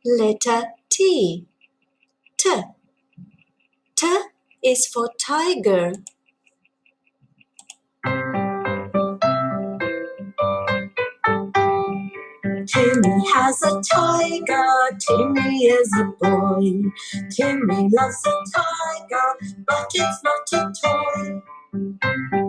Letter T. T. T is for tiger. Timmy has a tiger, Timmy is a boy. Timmy loves a tiger, but it's not a toy.